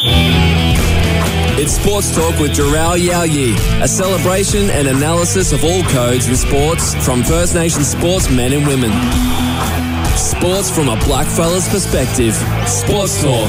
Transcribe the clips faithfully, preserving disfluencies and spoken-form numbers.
It's Sports Talk with Jarrell Yao-Yi, a celebration and analysis of all codes in sports from First Nations sports men and women. Sports from a blackfella's perspective. Sports Talk.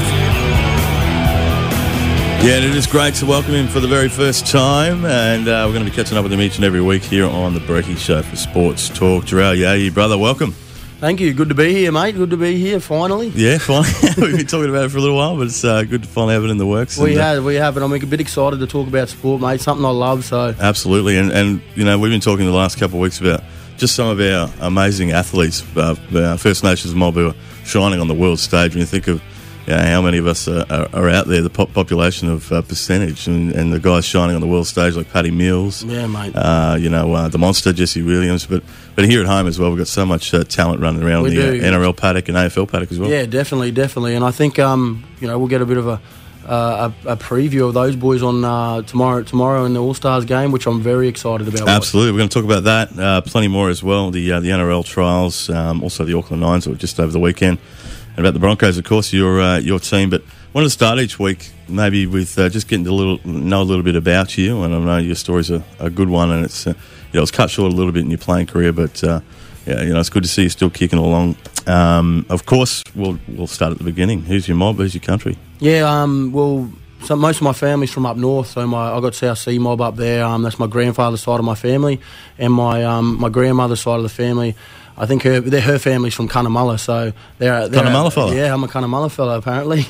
Yeah, and it is great to welcome him for the very first time, and uh, we're going to be catching up with him each and every week here on the Brekkie Show for Sports Talk. Jarrell Yao-Yi, brother, welcome. Thank you. Good to be here, mate. Good to be here, finally. Yeah, finally. We've been talking about it for a little while, but it's uh, good to finally have it in the works. We and, uh, have, we have, and I'm a bit excited to talk about sport, mate. Something I love, so... Absolutely, and, and you know, we've been talking the last couple of weeks about just some of our amazing athletes, uh, our First Nations mob who are shining on the world stage. When you think of you know, how many of us are, are, are out there, the pop population of uh, percentage, and, and the guys shining on the world stage like Paddy Mills, yeah, mate. Uh, you know, uh, the monster Jesse Williams, but but here at home as well, we've got so much uh, talent running around we the do. Uh, N R L paddock and A F L paddock as well. Yeah, definitely, definitely, and I think um, you know we'll get a bit of a uh, a, a preview of those boys on uh, tomorrow tomorrow in the All Stars game, which I'm very excited about. Absolutely, we're going to talk about that, uh, plenty more as well. The uh, the N R L trials, um, also the Auckland Nines that were just over the weekend. And about the Broncos, of course, your uh, your team. But I wanted to start each week maybe with uh, just getting to little, know a little bit about you. And I know your story's a, a good one, and it's uh, you know it's cut short a little bit in your playing career, but uh, yeah, you know it's good to see you still kicking along. Um, of course, we'll we'll start at the beginning. Who's your mob? Who's your country? Yeah, um, well, so most of my family's from up north. So my I got South Sea mob up there. Um, that's my grandfather's side of my family, and my um, my grandmother's side of the family. I think her her family's from Cunnamulla, so they're, they're Cunnamulla fella. Yeah, I'm a Cunnamulla fella apparently.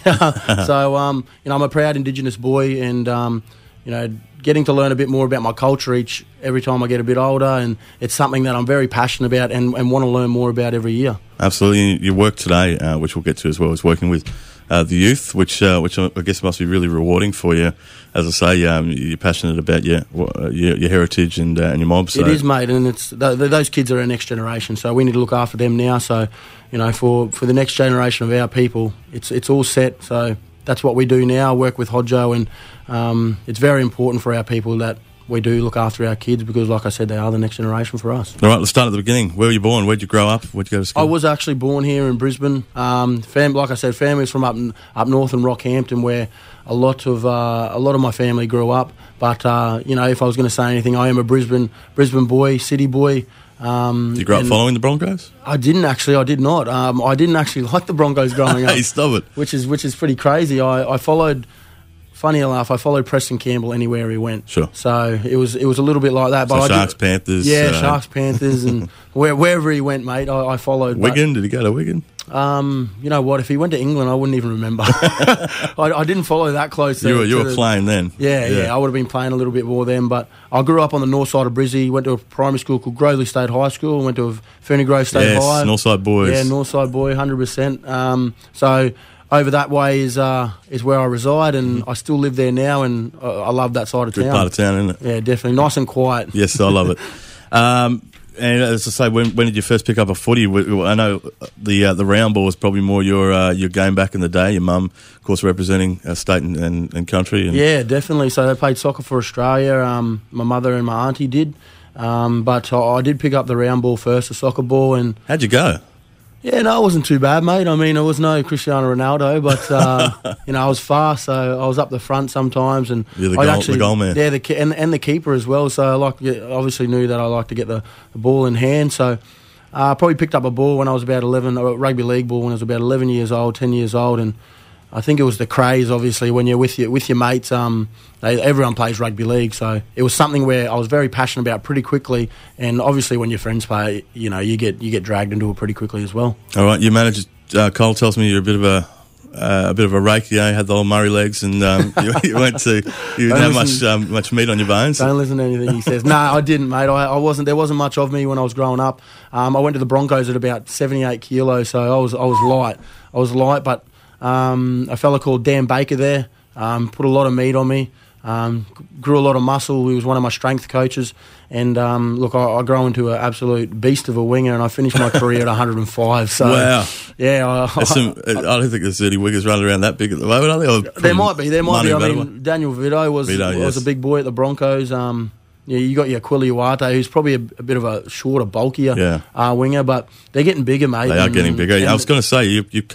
so um, you know, I'm a proud Indigenous boy, and um, you know, getting to learn a bit more about my culture each every time I get a bit older, and it's something that I'm very passionate about and, and want to learn more about every year. Absolutely, your work today, uh, which we'll get to as well, is working with uh, the youth, which uh, which I guess must be really rewarding for you. As I say, um, you're passionate about your your, your heritage and, uh, and your mob. So. It is, mate, and it's th- th- those kids are our next generation, so we need to look after them now. So, you know, for, for the next generation of our people, it's it's all set. So that's what we do now. Work with Hodjo, and um, it's very important for our people that we do look after our kids because, like I said, they are the next generation for us. All right, let's start at the beginning. Where were you born? Where'd you grow up? Where'd you go to school? I was actually born here in Brisbane. Um, fam- like I said, family's from up up north in Rockhampton, where a lot of uh, a lot of my family grew up. But uh, you know, if I was going to say anything, I am a Brisbane Brisbane boy, city boy. Um, did you grow up following the Broncos? I didn't actually. I did not. Um, I didn't actually like the Broncos growing up. Hey, stop it! Which is which is pretty crazy. I, I followed. Funny enough, I followed Preston Campbell anywhere he went. Sure. So it was it was a little bit like that. So but I Sharks, did, Panthers. Yeah, uh, Sharks, Panthers, and where, wherever he went, mate, I, I followed. Wigan? But, did he go to Wigan? Um, you know what? If he went to England, I wouldn't even remember. I, I didn't follow that close. To, you were, you to were the, playing then. Yeah, yeah, yeah. I would have been playing a little bit more then. But I grew up on the north side of Brizzy. Went to a primary school called Groveley State High School. Went to a Ferny Grove State yes, High. Northside boys. Yeah, Northside boy, one hundred percent. Um, so over that way is uh, is where I reside, and mm-hmm. I still live there now, and I, I love that side of Good town. Good part of town, isn't it? Yeah, definitely. Nice and quiet. Yes, I love it. Um, and as I say, when, when did you first pick up a footy? I know the uh, the round ball was probably more your uh, your game back in the day. Your mum, of course, representing uh, state and, and, and country. And yeah, definitely. So they played soccer for Australia. Um, my mother and my auntie did. Um, but I, I did pick up the round ball first, the soccer ball. And how'd you go? Yeah, no, it wasn't too bad, mate. I mean, it was no Cristiano Ronaldo, but uh, you know, I was fast, so I was up the front sometimes, and you're the I goal, actually, the goal man. Yeah, the and and the keeper as well. So I like, obviously knew that I liked to get the, the ball in hand. So I uh, probably picked up a ball when I was about eleven, a rugby league ball when I was about eleven years old, ten years old, and I think it was the craze. Obviously, when you're with your with your mates, um, they, everyone plays rugby league, so it was something where I was very passionate about pretty quickly. And obviously, when your friends play, you know, you get you get dragged into it pretty quickly as well. All right, your manager uh, Cole tells me you're a bit of a uh, a bit of a rake. You know, you had the old Murray legs, and um, you, you went to you didn't have much um, much meat on your bones. Don't listen to anything he says. No, I didn't, mate. I, I wasn't. There wasn't much of me when I was growing up. Um, I went to the Broncos at about seventy-eight kilos, so I was I was light. I was light, but. Um, a fella called Dan Baker there um, put a lot of meat on me, um, grew a lot of muscle. He was one of my strength coaches, and um, look, I, I grew into an absolute beast of a winger, and I finished my career at one hundred five. So, wow, yeah, I, some, I, I don't think there's any wingers running around that big at the moment, are there? There might be, there might be. I mean, one. Daniel Vito was Vito, was yes. a big boy at the Broncos. Um, Yeah, you got your Aquila Uarte, who's probably a, a bit of a shorter, bulkier yeah. uh, winger, but they're getting bigger, mate. They are and, getting bigger. I was going to say, you, you kind of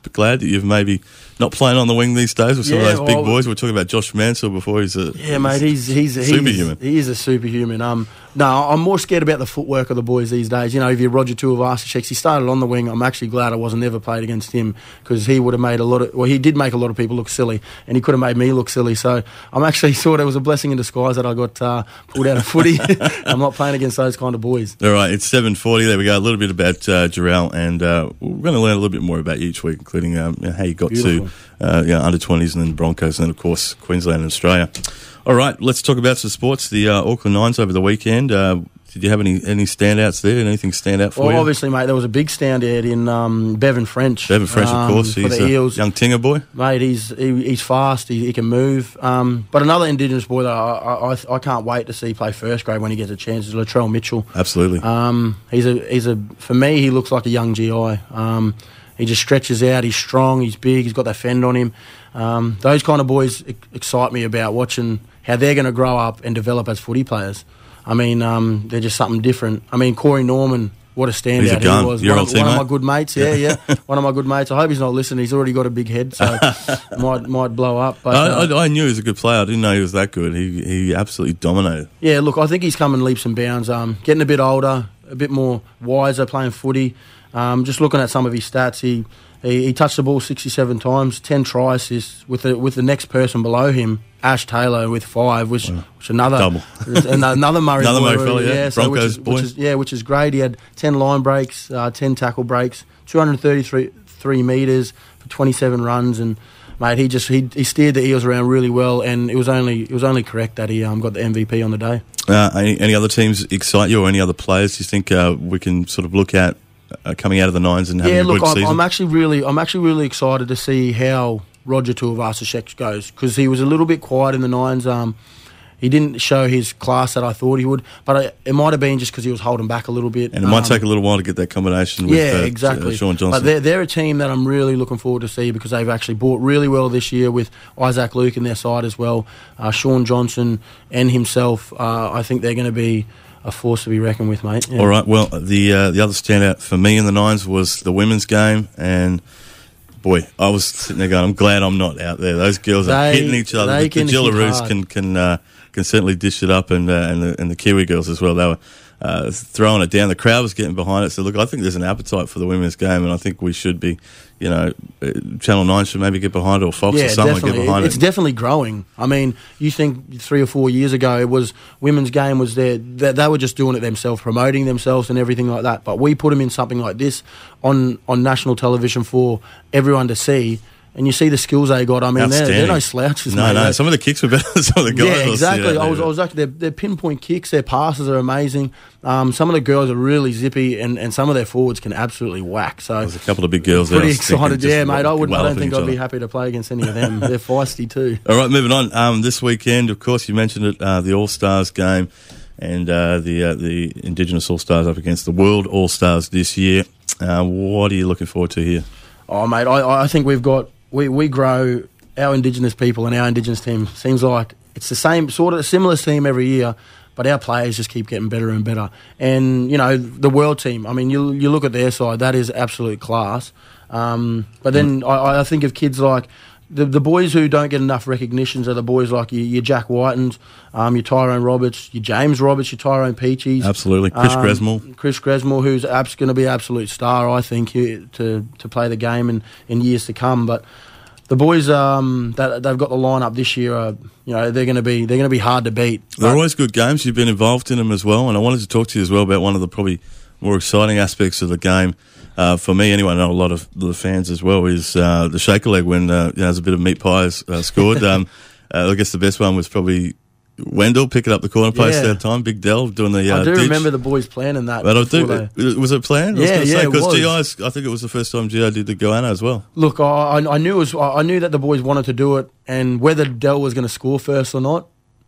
glad that you've maybe not playing on the wing these days with some Yeah, of those big well, boys. We were talking about Josh Mansell before. He's a Yeah, mate, he's he's, he's superhuman. He is a superhuman. Um, no, I'm more scared about the footwork of the boys these days. You know, if you're Roger Tuivasa-Sheck, he started on the wing. I'm actually glad I wasn't never played against him because he would have made a lot of. Well, he did make a lot of people look silly, and he could have made me look silly. So I'm actually thought it was a blessing in disguise that I got uh, pulled out of footy. I'm not playing against those kind of boys. All right, it's seven forty. There we go. A little bit about uh, Jarrell, and uh, we're going to learn a little bit more about you each week, including um, you know, how you got Beautiful. to uh, you know, under twenties and then Broncos, and then of course Queensland and Australia. All right, let's talk about some sports. The uh, Auckland Nines over the weekend. Uh, did you have any any standouts there? Did anything stand out for well, you? obviously, mate, there was a big standout in um, Bevan French. Bevan French, um, of course. for He's the a Eels. young Tinger boy. Mate, he's he, he's fast. He, he can move. Um, but another Indigenous boy that I, I I can't wait to see play first grade when he gets a chance is Latrell Mitchell. Absolutely. Um, he's a he's a for me he looks like a young G I. Um, he just stretches out. He's strong. He's big. He's got that fend on him. Um, those kind of boys ex- excite me about watching how they're going to grow up and develop as footy players. I mean, um, they're just something different. I mean, Corey Norman. What a standout He's a gun. he was. Your One, old of, one of teammate? my good mates, yeah, yeah. One of my good mates. I hope he's not listening. He's already got a big head, so might might blow up. But I, uh, I, I knew he was a good player. I didn't know he was that good. He he absolutely dominated. yeah, look, I think he's coming leaps and bounds. Um, getting a bit older, a bit more wiser, playing footy. Um, just looking at some of his stats, he he, he touched the ball sixty-seven times, ten try assists with the with the next person below him, Ash Taylor with five, which Wow. which another Double. another Murray Another boy, Murray fella, yeah. so which Broncos is, boy. which is, yeah, which is great. He had ten line breaks, uh, ten tackle breaks, two hundred thirty-three three metres for twenty-seven runs, and mate, he just he, he steered the Eels around really well, and it was only it was only correct that he um, got the M V P on the day. Uh, any, any other teams excite you, or any other players you think uh, we can sort of look at uh, coming out of the Nines and having Yeah, a look, good I'm, season? I'm actually really, I'm actually really excited to see how Roger Tuivasa-Sheck goes because he was a little bit quiet in the Nines. Um, he didn't show his class that I thought he would, but I, it might have been just because he was holding back a little bit. and it might Um, take a little while to get that combination with yeah, uh, exactly. uh, Sean Johnson. But they're, they're a team that I'm really looking forward to see because they've actually bought really well this year with Isaac Luke in their side as well. Uh, Sean Johnson and himself, uh, I think they're going to be a force to be reckoned with, mate. Yeah. All right. Well, the uh, the other standout for me in the Nines was the women's game, and boy, I was sitting there going, "I'm glad I'm not out there." Those girls are They- hitting each other. they The, can the hit Gillaroos hard. can can uh, can certainly dish it up, and uh, and the and the Kiwi girls as well. They were uh, throwing it down. The crowd was getting behind it. So look, I think there's an appetite for the women's game, and I think we should be, you know, uh, Channel Nine should maybe get behind it, or Fox Yeah, or someone definitely. get behind it's it. definitely growing. I mean, you think three or four years ago it was women's game was there. They, they were just doing it themselves, promoting themselves and everything like that. But we put them in something like this on on national television for everyone to see. And you see the skills they got. I mean, they're, they're no slouches, No, mate. no. They- Some of the kicks were better than some of the guys. Yeah, I was seeing exactly. out I was, there. I was actually, their, their pinpoint kicks, their passes are amazing. Um, some of the girls are really zippy, and, and some of their forwards can absolutely whack. So There's a couple of big girls there. pretty I was thinking excited. just Yeah, mate. I wouldn't. I don't walloping think each I'd be other. happy to play against any of them. They're feisty too. All right, moving on. Um, this weekend, of course, you mentioned it, uh, the All Stars game, and uh, the uh, the Indigenous All Stars up against the World All Stars this year. Uh, what are you looking forward to here? Oh, mate, I, I think we've got we, we grow our Indigenous people and our Indigenous team. Seems like it's the same sort of similar team every year, but our players just keep getting better and better. And you know the world team. I mean, you you look at their side, that is absolute class. Um, but then mm. I, I think of kids like. The the boys who don't get enough recognitions are the boys like your, your Jack Whitens, um, your Tyrone Roberts, your James Roberts, your Tyrone Peachies. Absolutely. Chris um, Gresmore. Chris Gresmore, who's abs- going to be an absolute star, I think, here to to play the game in, in years to come. But the boys um, that they've got the lineup this year, are, you know, they're going to be they're going to be hard to beat. They're But- always good games. You've been involved in them as well, and I wanted to talk to you as well about one of the probably more exciting aspects of the game. Uh, for me, anyway, I know a lot of the fans as well, is uh, the shaker leg when uh, you know, there's a bit of meat pies uh, scored. um, uh, I guess the best one was probably Wendell picking up the corner post Yeah. that time. Big Dell doing the uh, I do ditch. remember the boys planning that. But I before do. they- Was it planned? Yeah, yeah, it Because was. G I's, I think it was the first time G I did the Goanna as well. Look, I, I knew it was, I knew that the boys wanted to do it, and whether Dell was going to score first or not,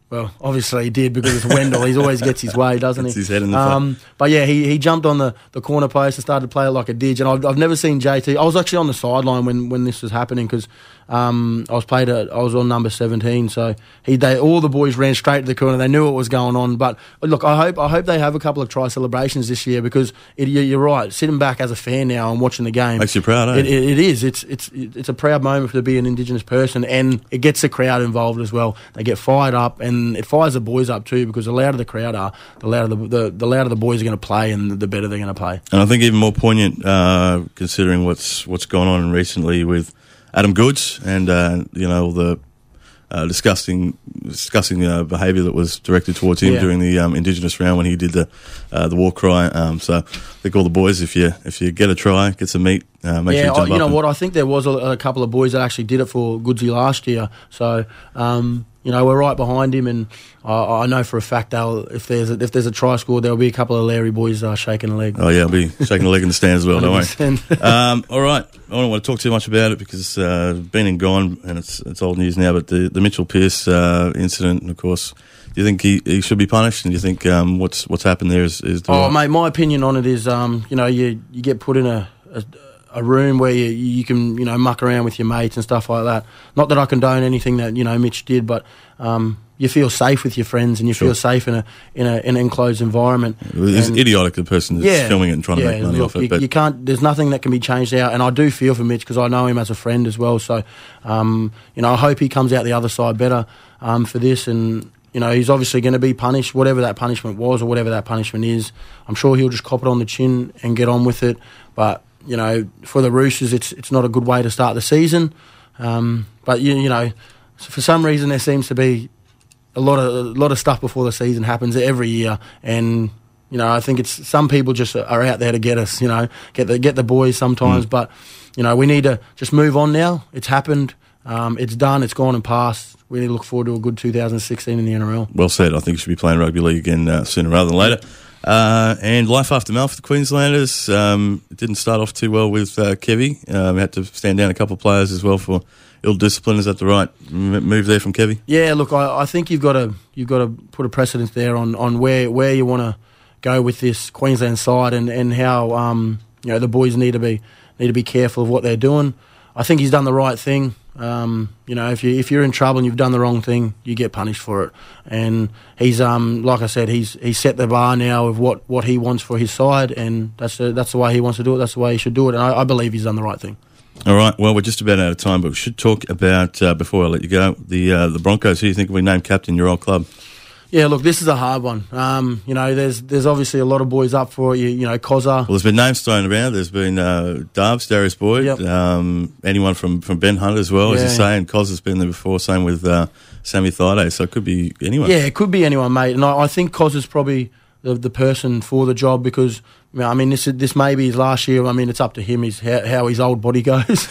Well, obviously he did because it's Wendell. He always gets his way, doesn't he? Gets his head in the um, But yeah, he, he jumped on the, the corner post and started to play it like a didge. And I've, I've never seen J T. I was actually on the sideline when, when this was happening because um, I was played at, I was on number seventeen. So he they all the boys ran straight to the corner. They knew what was going on. But look, I hope I hope they have a couple of try celebrations this year because it, you're right. Sitting back as a fan now and watching the game makes you proud. Eh? It, it, it is. It's it's it's a proud moment to be an Indigenous person, and it gets the crowd involved as well. They get fired up, and it fires the boys up too because the louder the crowd are, the louder the the, the louder the boys are going to play, and the better they're going to play. And I think even more poignant, uh, considering what's what's gone on recently with Adam Goodes and uh, you know the uh, disgusting discussing uh, behaviour that was directed towards him Yeah. during the um, Indigenous round when he did the uh, the war cry. Um, so I think all the boys, if you if you get a try, get some meat, uh, make yeah, sure you I, jump you up know and- what? I think there was a, a couple of boys that actually did it for Goodsy last year. So um, you know we're right behind him, and I, I know for a fact they'll if there's a, if there's a try scored, there'll be a couple of Larry boys uh, shaking a leg. Oh yeah, I'll be shaking the leg in the stands as well. Don't worry. one hundred percent. um, all right, I don't want to talk too much about it because uh, it's been and gone, and it's it's old news now. But the, the Mitchell Pearce uh, incident, and of course, do you think he, he should be punished? And do you think um, what's what's happened there is, is the Oh, right? mate, my opinion on it is, um, you know, you you get put in a, a a room where you you can you know muck around with your mates and stuff like that. Not that I condone anything that you know Mitch did, but um, you feel safe with your friends and you Sure. feel safe in a in a in an enclosed environment. It's And- idiotic, the person that's yeah, filming it and trying yeah, to make money look, off it. You, But you can't. There's nothing that can be changed out, and I do feel for Mitch because I know him as a friend as well. So, um, you know, I hope he comes out the other side better um, for this, and you know, he's obviously going to be punished, whatever that punishment was or whatever that punishment is. I'm sure he'll just cop it on the chin and get on with it. But you know, for the Roosters, it's it's not a good way to start the season. Um, but you, you know, for some reason there seems to be a lot of a lot of stuff before the season happens every year, and you know I think it's some people just are out there to get us, you know, get the get the boys sometimes. Mm. But you know we need to just move on now. It's happened, um, it's done, it's gone and past. We need to look forward to a good two thousand sixteen in the N R L. well said. I think you should be playing rugby league again uh, sooner rather than later. Uh, and life after Mal for the Queenslanders. Um, it didn't start off too well with uh, Kevy. Um, had to stand down a couple of players as well for ill discipline. Is that the right m- move there from Kevy? Yeah, look, I, I think you've got to you've got to put a precedence there on, on where where you want to go with this Queensland side and, and how um, you know the boys need to be need to be careful of what they're doing. I think he's done the right thing. Um, you know, if you if you're in trouble and you've done the wrong thing, you get punished for it. And he's um like I said, he's he's set the bar now of what, what he wants for his side, and that's the, that's the way he wants to do it. That's the way he should do it. And I, I believe he's done the right thing. All right. Well, we're just about out of time, but we should talk about uh, before I let you go the uh, the Broncos. Who do you think will be named captain your old club? Yeah, look, this is a hard one. Um, you know, there's there's obviously a lot of boys up for it. You, you know, Kozza. Well, there's been names thrown around. There's been uh, Dubs, Darius Boyd, Yep. um, anyone from, from Ben Hunt as well, as Yeah. you say, and Cos has been there before, same with uh, Sammy Thaiday, so it could be anyone. Yeah, it could be anyone, mate. And I, I think Cos is probably the, the person for the job because, I mean, this this may be his last year. I mean, it's up to him his, how, how his old body goes,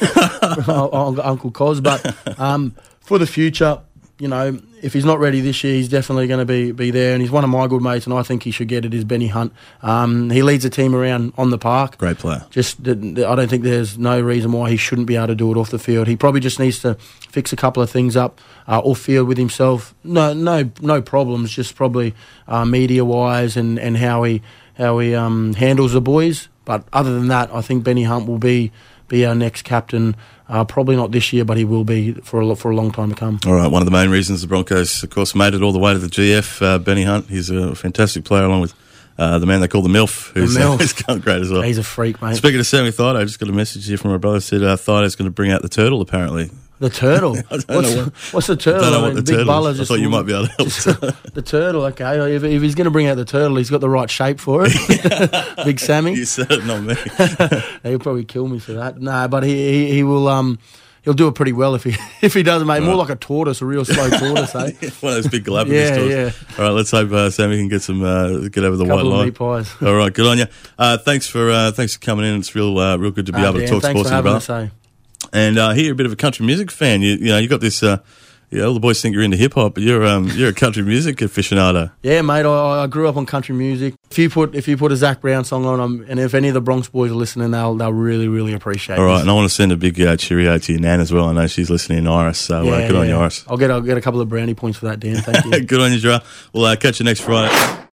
Uncle Cos. But um, for the future, you know, if he's not ready this year, he's definitely going to be, be there. And he's one of my good mates, and I think he should get it, is Benny Hunt. Um, he leads the team around on the park. Great player. Just, th- th- I don't think there's no reason why he shouldn't be able to do it off the field. He probably just needs to fix a couple of things up uh, off field with himself. No, no, no problems. Just probably uh, media wise and, and how he how he um, handles the boys. But other than that, I think Benny Hunt will be be our next captain. Uh, probably not this year, but he will be for a, for a long time to come. All right, one of the main reasons the Broncos, of course, made it all the way to the G F, uh, Benny Hunt. He's a fantastic player, along with uh, the man they call the MILF, who's, The MILF. Uh, who's going great as well. He's a freak, mate. Speaking of Sammy Thaiday, I just got a message here from my brother. Said uh, Thaida's going to bring out the turtle, apparently. The turtle. I don't what's, know what- what's the turtle? I don't know what mean, the big turtle Buller is. I just- thought you might be able to help. just- the turtle, okay. If, if he's going to bring out the turtle, he's got the right shape for it. Big Sammy. You said it, not me. He'll probably kill me for that. No, but he, he, he will. Um, he'll do it pretty well if he if he does, mate. More like a tortoise, a real slow tortoise, eh? One of those big Galapagos Yeah, stores. yeah. All right, let's hope uh, Sammy can get some uh, get over the Couple white of line. meat pies. All right, good on you. Uh, thanks for uh, thanks for coming in. It's real uh, real good to be Ah, able to Dan, talk thanks sports for with you, having brother. us, eh? And uh, here, you're a bit of a country music fan. You, you know, you got this uh, Yeah, all the boys think you're into hip hop, but you're um you're a country music aficionado. Yeah, mate. I, I grew up on country music. If you put if you put a Zach Brown song on, um, and if any of the Bronx boys are listening, they'll they'll really really appreciate. All right, this. and I want to send a big uh, cheerio to your nan as well. I know she's listening in Iris, so Yeah, uh, good on yeah. you, Iris. I'll get I'll get a couple of brownie points for that, Dan. Thank you. Good on you, Gerard. We'll uh, catch you next Friday.